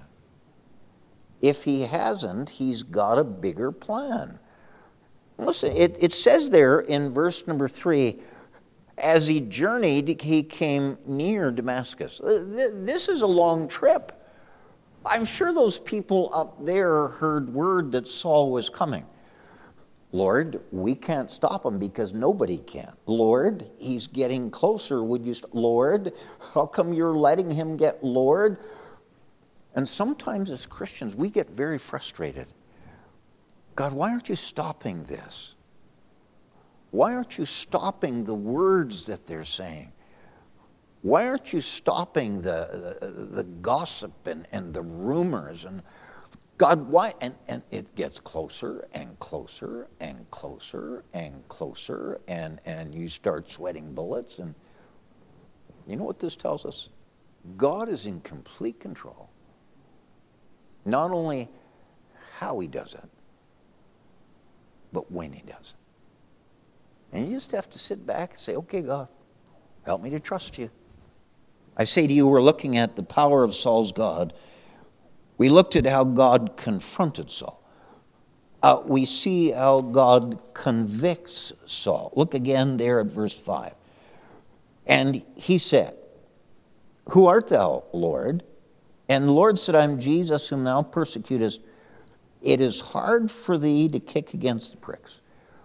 S1: If he hasn't, he's got a bigger plan. Listen, it, it says there in verse number three, as he journeyed, he came near Damascus. This is a long trip. I'm sure those people up there heard word that Saul was coming. Lord, we can't stop him because nobody can. Lord, he's getting closer. Would you, st- Lord, how come you're letting him get, Lord? And sometimes as Christians, we get very frustrated. God, why aren't you stopping this? Why aren't you stopping the words that they're saying? Why aren't you stopping the, the, the gossip and, and the rumors? And God, why? And, and it gets closer and closer and closer and closer, and, and you start sweating bullets. And you know what this tells us? God is in complete control. Not only how he does it, but when he does it. And you just have to sit back and say, okay, God, help me to trust you. I say to you, we're looking at the power of Saul's God. We looked at how God confronted Saul. Uh, we see how God convicts Saul. Look again there at verse five. And he said, who art thou, Lord? And the Lord said, I'm Jesus whom thou persecutest. It is hard for thee to kick against the pricks.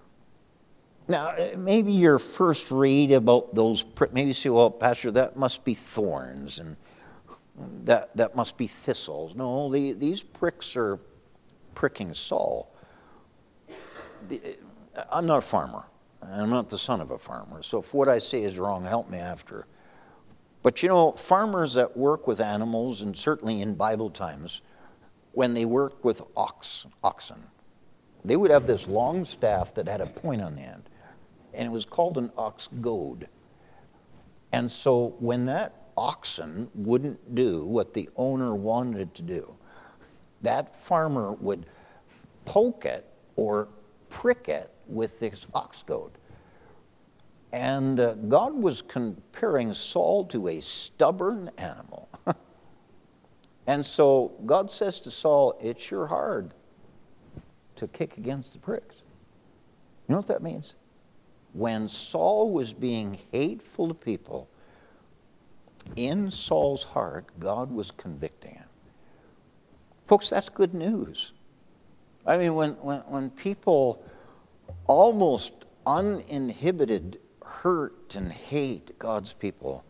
S1: Now, maybe your first read about those pricks, maybe you say, well, Pastor, that must be thorns, and that, that must be thistles. No, the, these pricks are pricking Saul. The, I'm not a farmer. I'm not the son of a farmer, so if what I say is wrong, help me after. But you know, farmers that work with animals, and certainly in Bible times, when they worked with ox, oxen, they would have this long staff that had a point on the end, and it was called an ox goad. And so when that oxen wouldn't do what the owner wanted it to do, that farmer would poke it or prick it with this ox goad. And uh, God was comparing Saul to a stubborn animal. And so God says to Saul, it's sure hard to kick against the pricks. You know what that means? When Saul was being hateful to people, in Saul's heart, God was convicting him. Folks, that's good news. I mean, when, when, when people almost uninhibited hurt and hate God's people,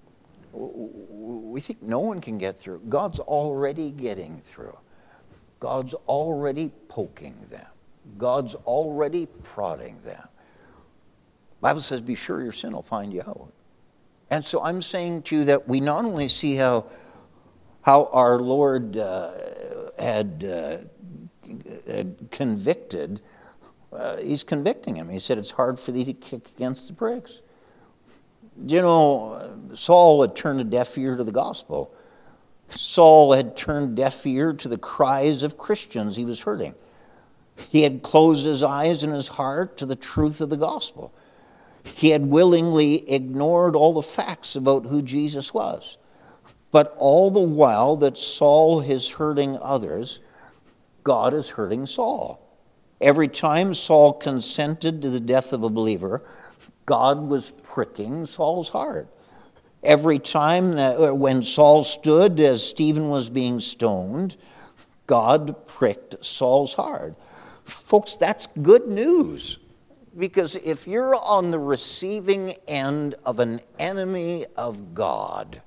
S1: we think no one can get through. God's already getting through. God's already poking them. God's already prodding them. The Bible says, be sure your sin will find you out. And so I'm saying to you that we not only see how, how our Lord uh, had, uh, had convicted, uh, he's convicting him. He said, it's hard for thee to kick against the pricks. You know, Saul had turned a deaf ear to the gospel. Saul had turned deaf ear to the cries of Christians he was hurting. He had closed his eyes and his heart to the truth of the gospel. He had willingly ignored all the facts about who Jesus was. But all the while that Saul is hurting others, God is hurting Saul. Every time Saul consented to the death of a believer, God was pricking Saul's heart. Every time that when Saul stood as Stephen was being stoned, God pricked Saul's heart. Folks, that's good news. Because if you're on the receiving end of an enemy of God,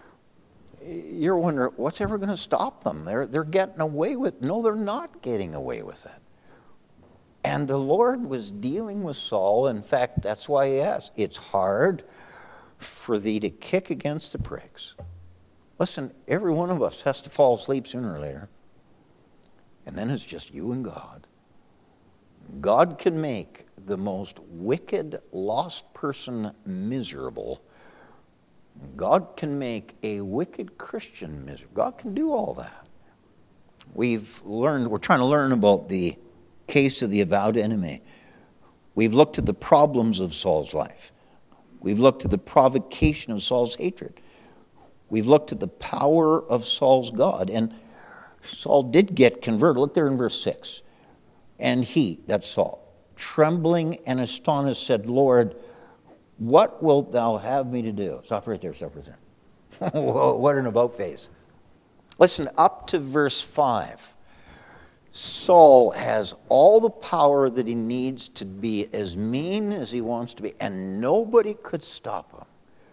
S1: you're wondering, what's ever going to stop them? They're, they're getting away with it. No, they're not getting away with it. And the Lord was dealing with Saul. In fact, that's why he asked, it's hard for thee to kick against the pricks. Listen, every one of us has to fall asleep sooner or later. And then it's just you and God. God can make the most wicked, lost person miserable. God can make a wicked Christian miserable. God can do all that. We've learned, we're trying to learn about the case of the avowed enemy. We've looked at the problems of Saul's life. We've looked at the provocation of Saul's hatred. We've looked at the power of Saul's God. And Saul did get converted. Look there in verse six. And he, that's Saul, trembling and astonished, said, Lord, what wilt thou have me to do? Stop right there, stop right there. Whoa, what an about face. Listen, up to verse five, Saul has all the power that he needs to be as mean as he wants to be, and nobody could stop him.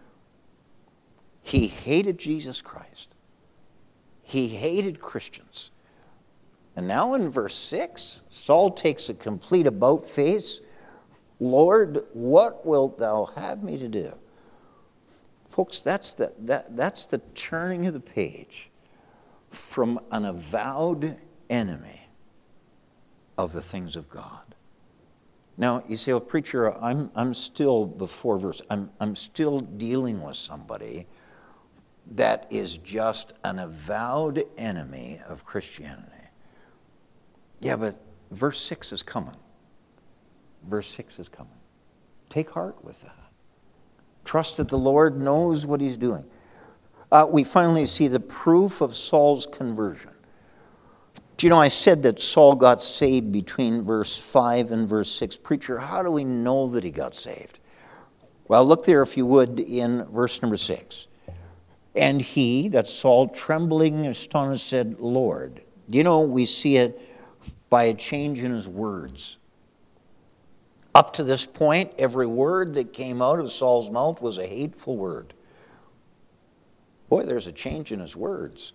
S1: He hated Jesus Christ. He hated Christians. And now in verse six, Saul takes a complete about face. Lord, what wilt thou have me to do? Folks, that's the, that, that's the turning of the page from an avowed enemy of the things of God. Now, you say, well, preacher, I'm, I'm still before verse. I'm, I'm still dealing with somebody that is just an avowed enemy of Christianity. Yeah, but verse six is coming. Verse six is coming. Take heart with that. Trust that the Lord knows what he's doing. Uh, we finally see the proof of Saul's conversion. Do you know, I said that Saul got saved between verse five and verse six. Preacher, how do we know that he got saved? Well, look there, if you would, in verse number six. And he, that Saul, trembling and astonished, said, Lord. Do you know, we see it by a change in his words. Up to this point, every word that came out of Saul's mouth was a hateful word. Boy, there's a change in his words.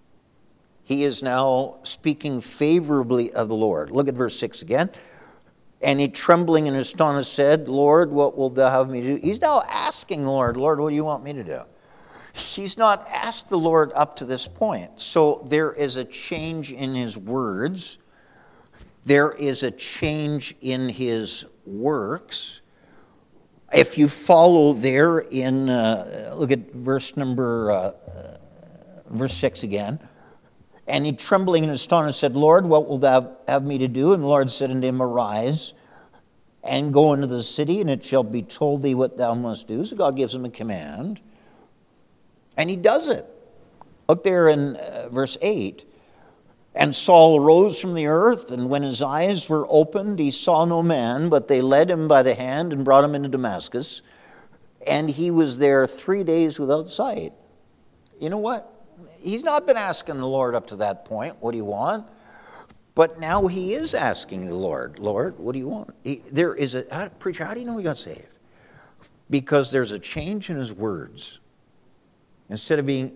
S1: He is now speaking favorably of the Lord. Look at verse six again. And he, trembling and astonished, said, Lord, what wilt thou have me to do? He's now asking the Lord, Lord, what do you want me to do? He's not asked the Lord up to this point. So there is a change in his words. There is a change in his works. If you follow there in, uh, look at verse number, uh, uh, verse six again. And he, trembling and astonished, said, Lord, what wilt thou have me to do? And the Lord said unto him, Arise, and go into the city, and it shall be told thee what thou must do. So God gives him a command, and he does it. Look there in uh, verse eight. And Saul arose from the earth, and when his eyes were opened, he saw no man, but they led him by the hand and brought him into Damascus. And he was there three days without sight. You know what? He's not been asking the Lord up to that point, what do you want? But now he is asking the Lord, Lord, what do you want? He, there is a, how, preacher, how do you know he got saved? Because there's a change in his words. Instead of being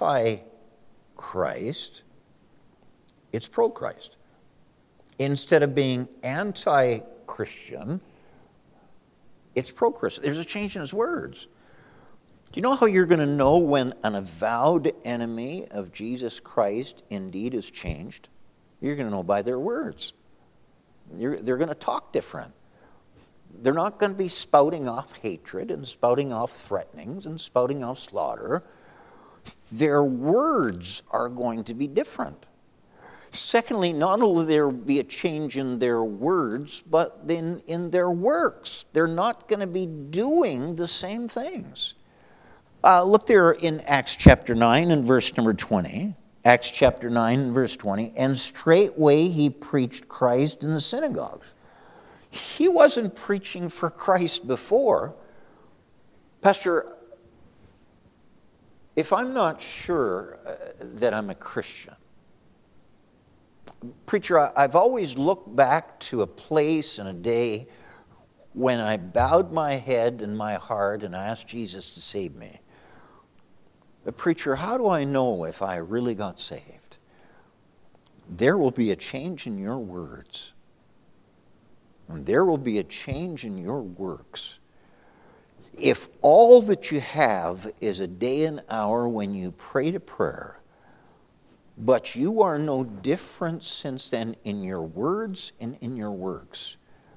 S1: anti-Christ, it's pro-Christ. Instead of being anti-Christian, it's pro-Christian. There's a change in his words. Do you know how you're going to know when an avowed enemy of Jesus Christ indeed is changed? You're going to know by their words. You're, they're going to talk different. They're not going to be spouting off hatred and spouting off threatenings and spouting off slaughter. Their words are going to be different. Secondly, not only will there be a change in their words, but then in their works. They're not going to be doing the same things. Uh, look there in Acts chapter nine and verse number twenty. Acts chapter nine and verse twenty. And straightway he preached Christ in the synagogues. He wasn't preaching for Christ before. Pastor, if I'm not sure uh, that I'm a Christian, preacher, I, I've always looked back to a place and a day when I bowed my head and my heart and asked Jesus to save me. But preacher, how do I know if I really got saved? There will be a change in your words. And there will be a change in your works. If all that you have is a day and hour when you pray to prayer, but you are no different since then in your words and in your works,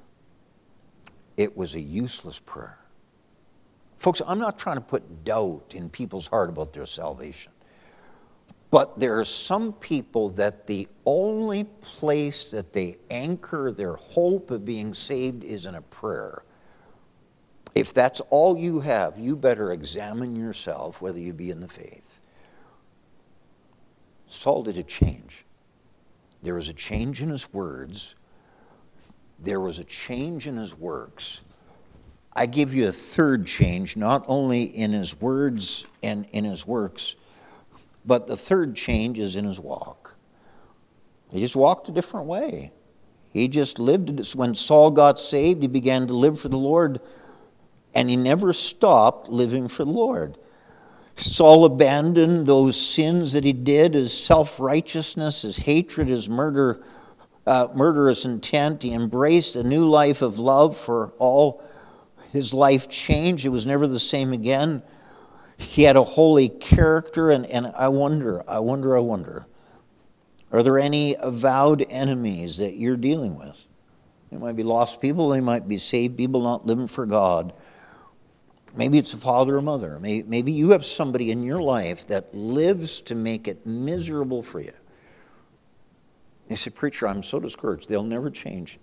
S1: it was a useless prayer. Folks, I'm not trying to put doubt in people's heart about their salvation. But there are some people that the only place that they anchor their hope of being saved is in a prayer. If that's all you have, you better examine yourself whether you be in the faith. Saul did a change. There was a change in his words. There was a change in his works. I give you a third change, not only in his words and in his works, but the third change is in his walk. He just walked a different way. He just lived. When Saul got saved, he began to live for the Lord, and he never stopped living for the Lord. Saul abandoned those sins that he did, his self-righteousness, his hatred, his murder, uh, murderous intent. He embraced a new life of love for all. His life changed. It was never the same again. He had a holy character, and, and I wonder, I wonder, I wonder, are there any avowed enemies that you're dealing with? They might be lost people. They might be saved people not living for God. Maybe it's a father or mother. Maybe, maybe you have somebody in your life that lives to make it miserable for you. They say, preacher, I'm so discouraged. They'll never change.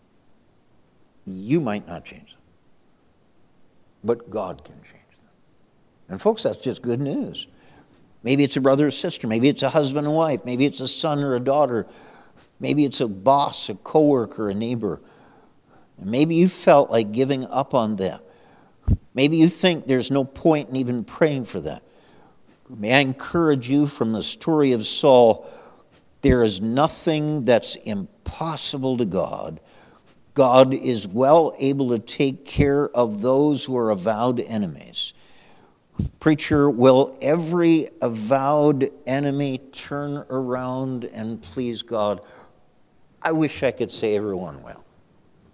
S1: You might not change them, but God can change them. And folks, that's just good news. Maybe it's a brother or sister. Maybe it's a husband and wife. Maybe it's a son or a daughter. Maybe it's a boss, a coworker, a neighbor. And maybe you felt like giving up on them. Maybe you think there's no point in even praying for them. May I encourage you from the story of Saul, there is nothing that's impossible to God. God is well able to take care of those who are avowed enemies. Preacher, will every avowed enemy turn around and please God? I wish I could say everyone will.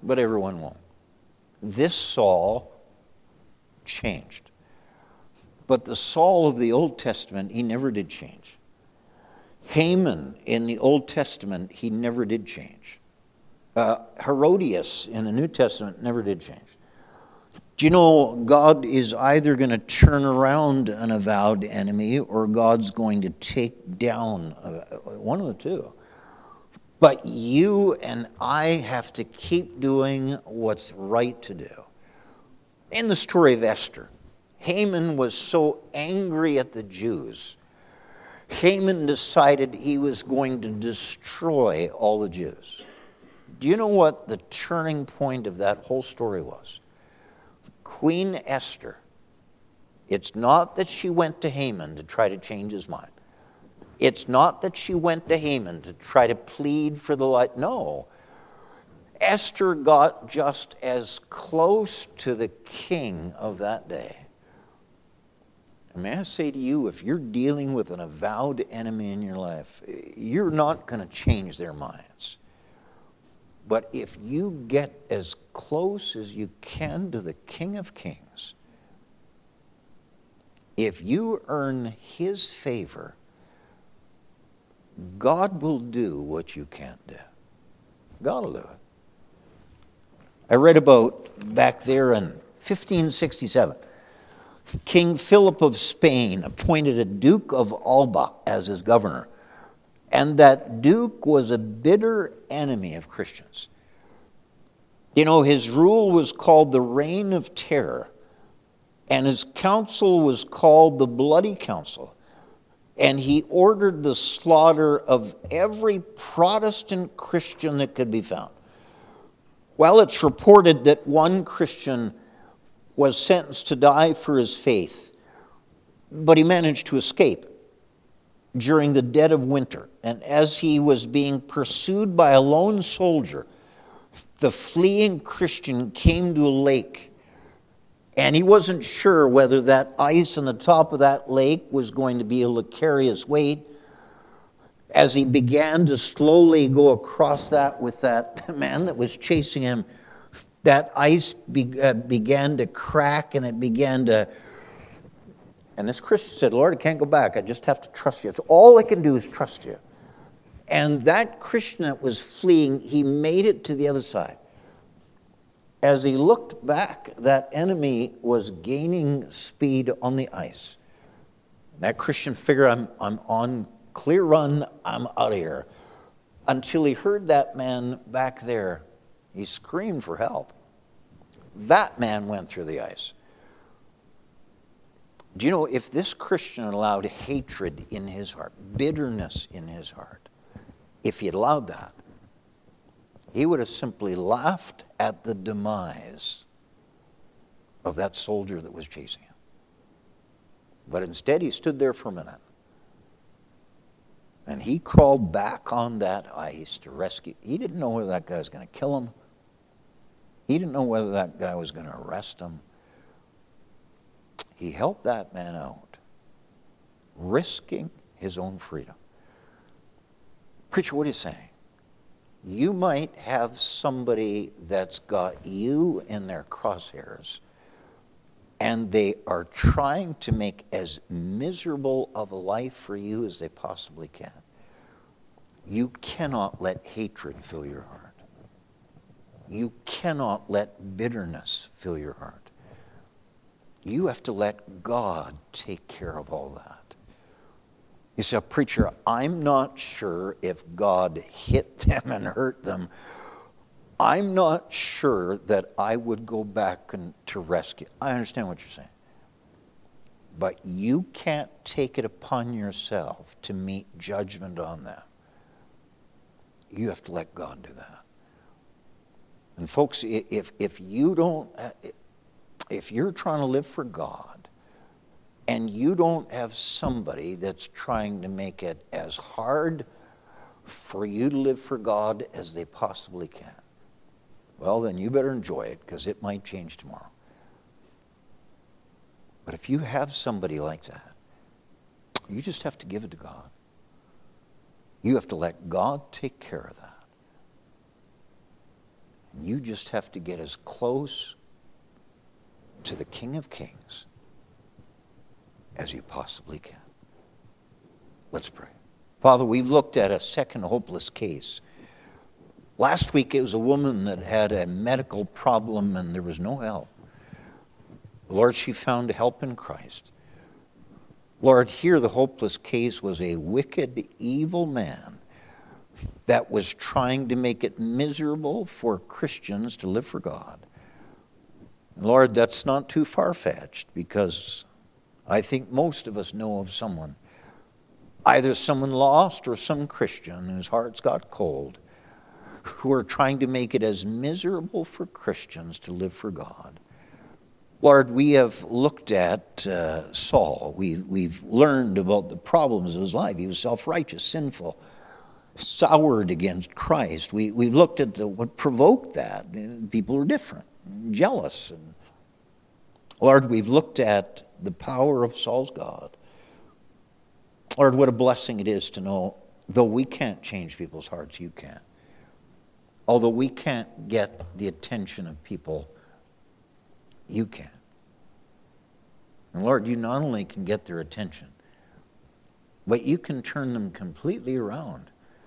S1: but everyone won't. This Saul changed. But the Saul of the Old Testament, he never did change. Haman in the Old Testament, he never did change. Uh, Herodias in the New Testament never did change. Do you know God is either going to turn around an avowed enemy or God's going to take down a, one of the two. But you and I have to keep doing what's right to do. In the story of Esther, Haman was so angry at the Jews, Haman decided he was going to destroy all the Jews. Do you know what the turning point of that whole story was? Queen Esther, it's not that she went to Haman to try to change his mind. It's not that she went to Haman to try to plead for the light. No. Esther got just as close to the king of that day. And may I say to you, if you're dealing with an avowed enemy in your life, you're not going to change their minds. But if you get as close as you can to the King of Kings, if you earn his favor, God will do what you can't do. God will do it. I read about back there in fifteen sixty-seven, King Philip of Spain appointed a Duke of Alba as his governor. And that Duke was a bitter enemy of Christians. You know, his rule was called the Reign of Terror, and his council was called the Bloody Council. And he ordered the slaughter of every Protestant Christian that could be found. Well, it's reported that one Christian was sentenced to die for his faith, but he managed to escape during the dead of winter. And as he was being pursued by a lone soldier, the fleeing Christian came to a lake, and he wasn't sure whether that ice on the top of that lake was going to be able to carry his weight. As he began to slowly go across that with that man that was chasing him, that ice be, uh, began to crack, and it began to... And this Christian said, Lord, I can't go back. I just have to trust you. It's all I can do is trust you. And that Christian that was fleeing, he made it to the other side. As he looked back, that enemy was gaining speed on the ice. That Christian figured, I'm, I'm on clear run, I'm out of here. Until he heard that man back there. He screamed for help. That man went through the ice. Do you know, if this Christian allowed hatred in his heart, bitterness in his heart, if he had allowed that, he would have simply laughed at the demise of that soldier that was chasing him. But instead, he stood there for a minute. And he crawled back on that ice to rescue. He didn't know whether that guy was going to kill him. He didn't know whether that guy was going to arrest him. He helped that man out, risking his own freedom. Preacher, what are you saying? You might have somebody that's got you in their crosshairs, and they are trying to make as miserable of a life for you as they possibly can. You cannot let hatred fill your heart. You cannot let bitterness fill your heart. You have to let God take care of all that. You say, preacher, I'm not sure if God hit them and hurt them. I'm not sure that I would go back and to rescue. I understand what you're saying. But you can't take it upon yourself to meet judgment on them. You have to let God do that. And folks, if if you don't, if you're trying to live for God, and you don't have somebody that's trying to make it as hard for you to live for God as they possibly can, well, then you better enjoy it, because it might change tomorrow. But if you have somebody like that, you just have to give it to God. You have to let God take care of that. You just have to get as close to the King of Kings as you possibly can. Let's pray. Father, we've looked at a second hopeless case. Last week it was a woman that had a medical problem and there was no help. Lord, she found help in Christ. Lord, here the hopeless case was a wicked, evil man that was trying to make it miserable for Christians to live for God. Lord, that's not too far-fetched, because I think most of us know of someone, either someone lost or some Christian whose heart's got cold, who are trying to make it as miserable for Christians to live for God. Lord, we have looked at uh, Saul. We've, we've learned about the problems of his life. He was self-righteous, sinful, soured against Christ. We, we've looked at the, what provoked that. People are different, jealous. And Lord, we've looked at the power of Saul's God. Lord, what a blessing it is to know, though we can't change people's hearts, you can. Although we can't get the attention of people, you can. And Lord, you not only can get their attention, but you can turn them completely around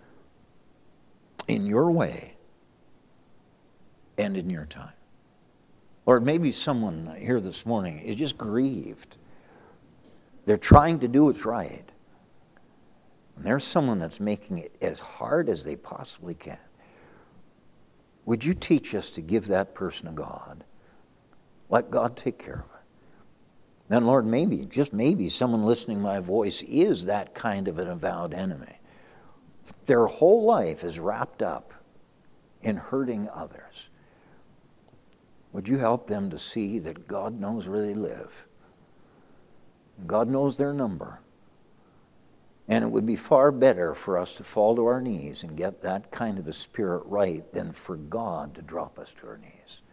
S1: in your way and in your time. Or maybe someone here this morning is just grieved. They're trying to do what's right. And there's someone that's making it as hard as they possibly can. Would you teach us to give that person to God? Let God take care of it. Then, Lord, maybe, just maybe, someone listening to my voice is that kind of an avowed enemy. Their whole life is wrapped up in hurting others. Would you help them to see that God knows where they live? God knows their number. And it would be far better for us to fall to our knees and get that kind of a spirit right than for God to drop us to our knees.